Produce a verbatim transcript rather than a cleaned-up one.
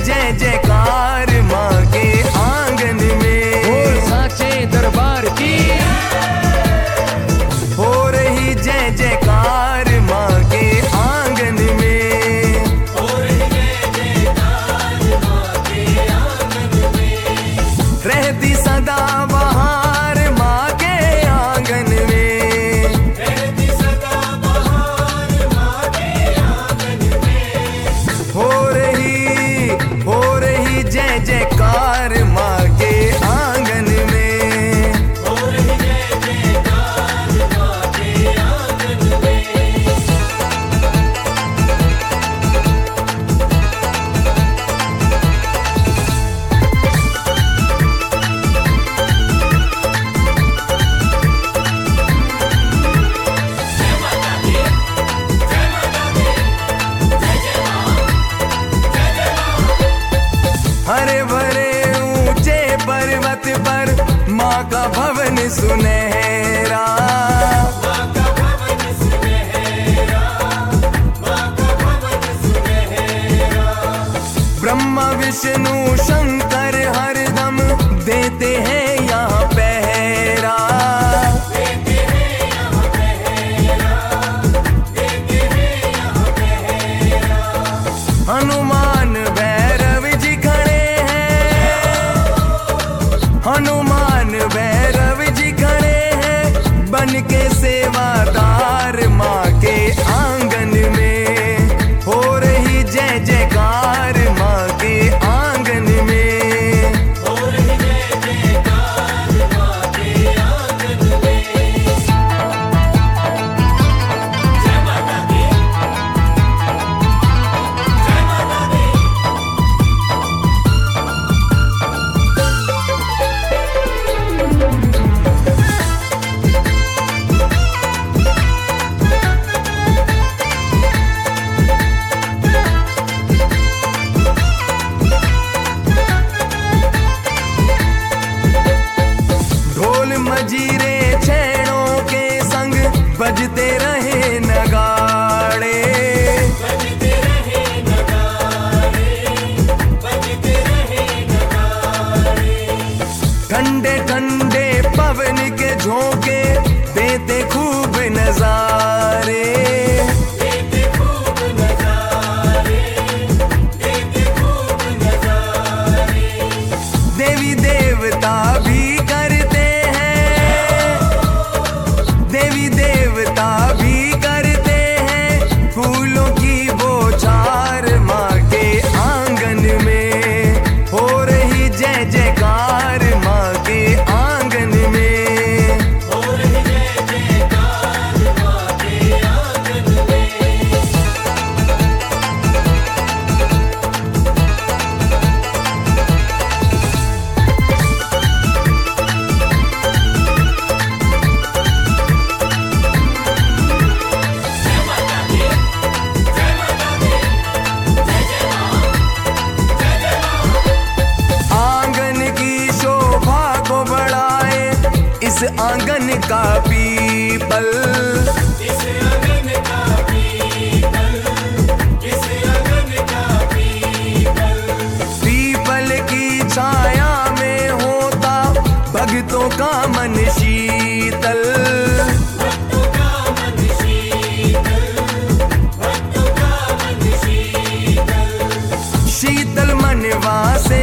जय जयकार माँ के आंगन में। बोल साचे दरबार की। हो रही जय जयकार माँ के आंगन में। हो रही जय जयकार माँ के आंगन में। रहती सदा बहार माँ के आंगन में। रहती सदा बहार माँ के आंगन में। हो रही हो रही जय जयकार माँ के आंगन में। हो रही जय जयकार माँ के आंगन में। जय माता दी, जय माता दी, जय जय माँ, जय जय माँ। हरे भरे ऊंचे पर्वत पर माँ का भवन सुनहरा। माँ का भवन सुनहरा, माँ का भवन सुनहरा। ब्रह्मा विष्णु शंकर हरदम देते हैं यहाँ पहरा। देते हैं यहाँ पहरा, देते हैं यहाँ पहरा। हनुमान भैरव जी खड़े हैं। हनुमान भैरव जी खड़े हैं बन के सेवादार माँ के आंगन में। हो रही जय जयकार माँ के आंगन में। हो रही जय जयकार माँ के आंगन में। जय माता दी, जय माता दी। ढोल मजीरे छेड़ों के संग बजते रहे नगाड़े। बजते रहे नगाड़े, बजते रहे नगाड़े। ठंडे ठंडे पवन के झोंके देते खूब नजारे। देते खूब नजारे, देते खूब नजारे। देवी देवता भी करते हैं। देवी देवता भी करते हैं फूलों की बौछार माँ के आंगन में। हो रही जय जयकार माँ के आंगन में। हो रही जय जयकार माँ के आंगन में। जय माता दी, जय माता दी, जय जय माँ, जय जय माँ। आंगन की शोभा को बढ़ाए इस आंगन का पीपल। इस आंगन का पीपल, इस आंगन का पीपल। पीपल की छाया में होता भक्तों का मन शीतल। भक्तों का मन शीतल, भक्तों का मन शीतल। शीतल मनवा से